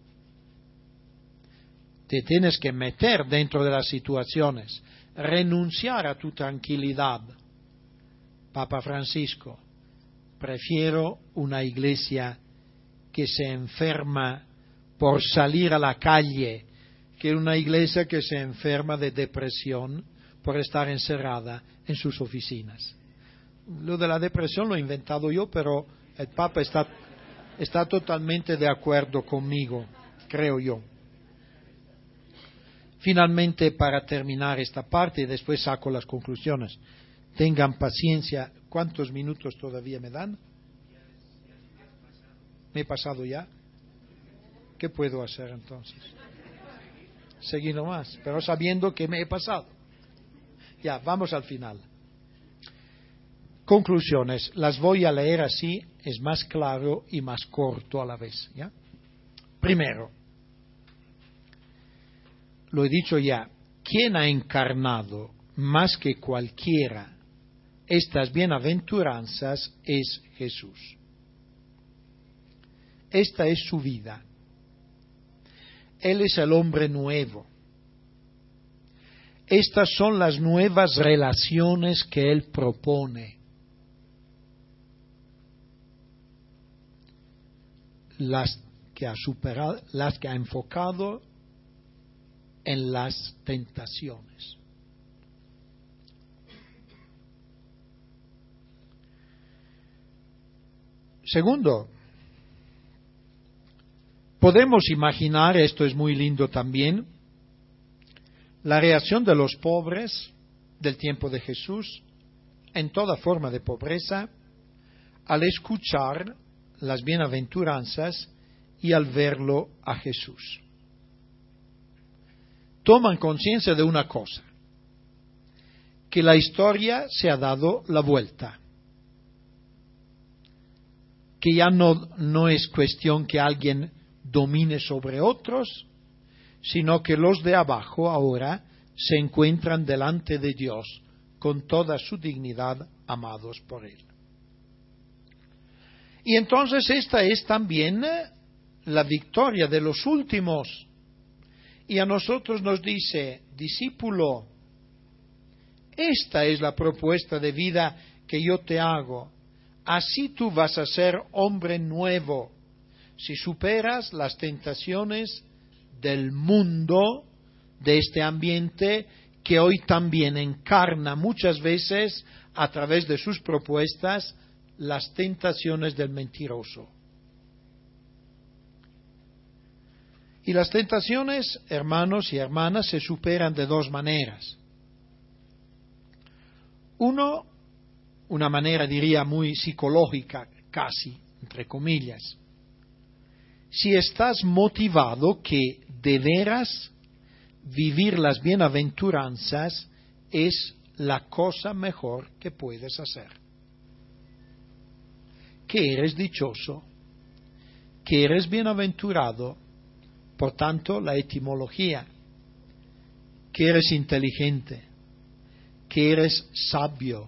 Te tienes que meter dentro de las situaciones, renunciar a tu tranquilidad. Papa Francisco, prefiero una iglesia que se enferma por salir a la calle que una iglesia que se enferma de depresión por estar encerrada en sus oficinas. Lo de la depresión lo he inventado yo, pero el Papa está, está totalmente de acuerdo conmigo, creo yo. Finalmente, para terminar esta parte, y después saco las conclusiones, tengan paciencia. ¿Cuántos minutos todavía me dan? ¿Me he pasado ya? ¿Qué puedo hacer entonces? Seguir nomás, pero sabiendo que me he pasado. Ya, vamos al final. Conclusiones, las voy a leer así, es más claro y más corto a la vez, ¿ya? Primero, lo he dicho ya, ¿quién ha encarnado más que cualquiera estas bienaventuranzas? Es Jesús. Esta es su vida. Él es el hombre nuevo. Estas son las nuevas relaciones que Él propone. Las que ha superado, las que ha enfocado en las tentaciones. Segundo, Podemos imaginar, esto es muy lindo también, la reacción de los pobres del tiempo de Jesús, en toda forma de pobreza, al escuchar las bienaventuranzas y al verlo a Jesús. Toman conciencia de una cosa, que la historia se ha dado la vuelta, que ya no, no es cuestión que alguien domine sobre otros, sino que los de abajo ahora se encuentran delante de Dios con toda su dignidad, amados por Él. Y entonces esta es también la victoria de los últimos. Y a nosotros nos dice, discípulo, esta es la propuesta de vida que yo te hago. Así tú vas a ser hombre nuevo, si superas las tentaciones del mundo, de este ambiente que hoy también encarna muchas veces a través de sus propuestas las tentaciones del mentiroso. Y las tentaciones, hermanos y hermanas, se superan de dos maneras. Uno, una manera diría muy psicológica, casi, entre comillas. Si estás motivado que de veras vivir las bienaventuranzas es la cosa mejor que puedes hacer. Que eres dichoso, que eres bienaventurado, por tanto la etimología, que eres inteligente, que eres sabio.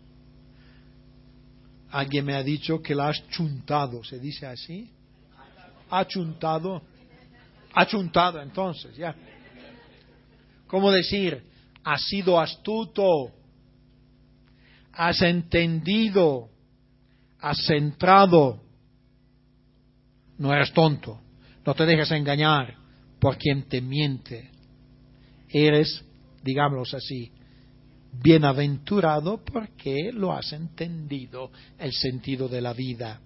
Alguien me ha dicho que la has chuntado, ¿se dice así? Ha chuntado, ha chuntado entonces, ya. ¿Cómo decir? Has sido astuto, has entendido, has centrado, no eres tonto, no te dejes engañar por quien te miente. Eres, digámoslo así, bienaventurado porque lo has entendido, el sentido de la vida.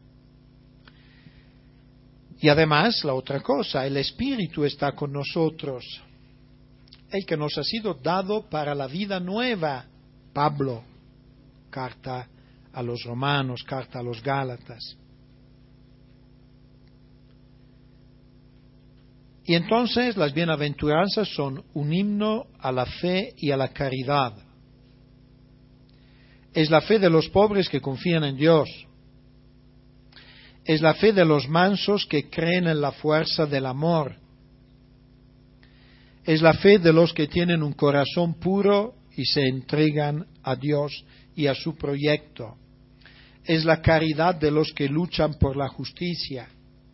Y además, la otra cosa, el Espíritu está con nosotros, el que nos ha sido dado para la vida nueva. Pablo, carta a los romanos, carta a los gálatas. Y entonces las bienaventuranzas son un himno a la fe y a la caridad. Es la fe de los pobres que confían en Dios. Es la fe de los mansos que creen en la fuerza del amor. Es la fe de los que tienen un corazón puro y se entregan a Dios y a su proyecto. Es la caridad de los que luchan por la justicia.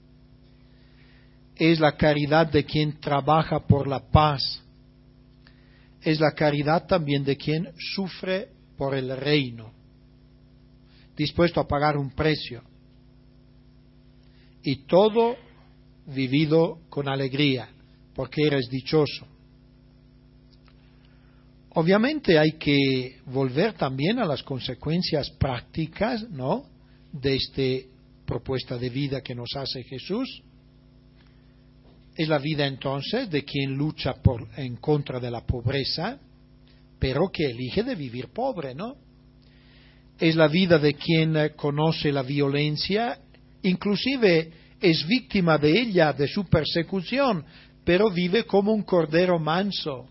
Es la caridad de quien trabaja por la paz. Es la caridad también de quien sufre por el reino, dispuesto a pagar un precio. Y todo vivido con alegría, porque eres dichoso. Obviamente hay que volver también a las consecuencias prácticas, ¿no?, de esta propuesta de vida que nos hace Jesús. Es la vida entonces de quien lucha por, en contra de la pobreza, pero que elige de vivir pobre, ¿no? Es la vida de quien conoce la violencia, inclusive es víctima de ella, de su persecución, pero vive como un cordero manso.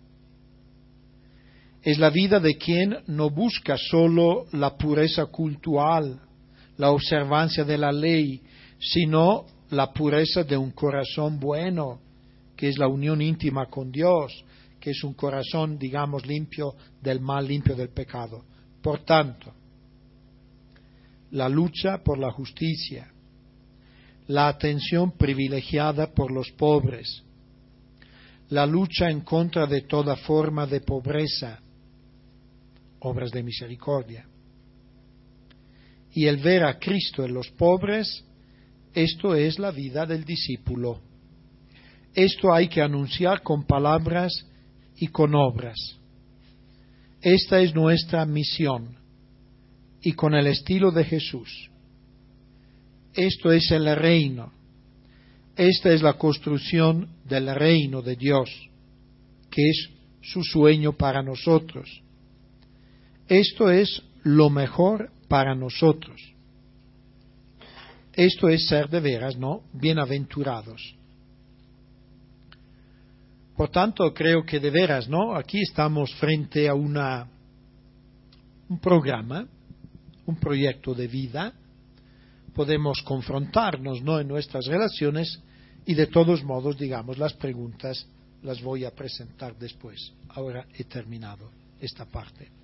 Es la vida de quien no busca solo la pureza cultural, la observancia de la ley, sino la pureza de un corazón bueno, que es la unión íntima con Dios, que es un corazón, digamos, limpio del mal, limpio del pecado. Por tanto, la lucha por la justicia, la atención privilegiada por los pobres, la lucha en contra de toda forma de pobreza, obras de misericordia, y el ver a Cristo en los pobres, esto es la vida del discípulo. Esto hay que anunciar con palabras y con obras. Esta es nuestra misión, y con el estilo de Jesús. Esto es el reino. esta es la construcción del reino de Dios, que es su sueño para nosotros. Esto es lo mejor para nosotros. Esto es ser de veras, ¿no?, bienaventurados. Por tanto, creo que de veras, ¿no?, aquí estamos frente a una, un programa, un proyecto de vida. Podemos confrontarnos, ¿no?, en nuestras relaciones, y de todos modos, digamos, las preguntas las voy a presentar después. Ahora he terminado esta parte.